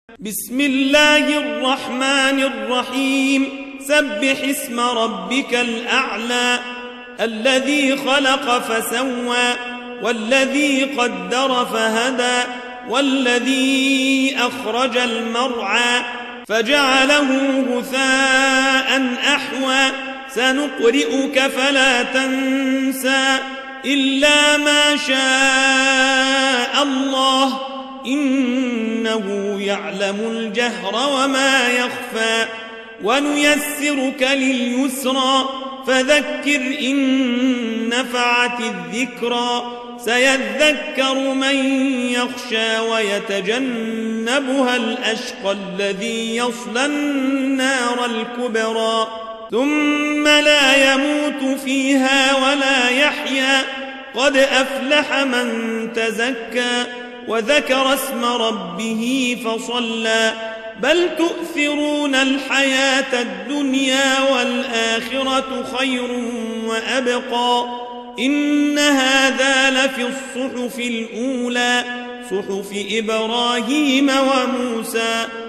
بسم الله الرحمن الرحيم سبح اسم ربك الأعلى الذي خلق فسوى والذي قدر فهدى والذي أخرج المرعى فجعله غثاء أحوى سنقرئك فلا تنسى إلا ما شاء الله إنه يعلم الجهر وما يخفى ونيسرك لليسرى فذكر إن نفعت الذكرى سيذكر من يخشى ويتجنبها الأشقى الذي يصلى النار الكبرى ثم لا يموت فيها ولا يحيا قد أفلح من تزكى وذكر اسم ربه فصلى بل تؤثرون الحياة الدنيا والآخرة خير وأبقى إن هذا لفي الصحف الأولى صحف إبراهيم وموسى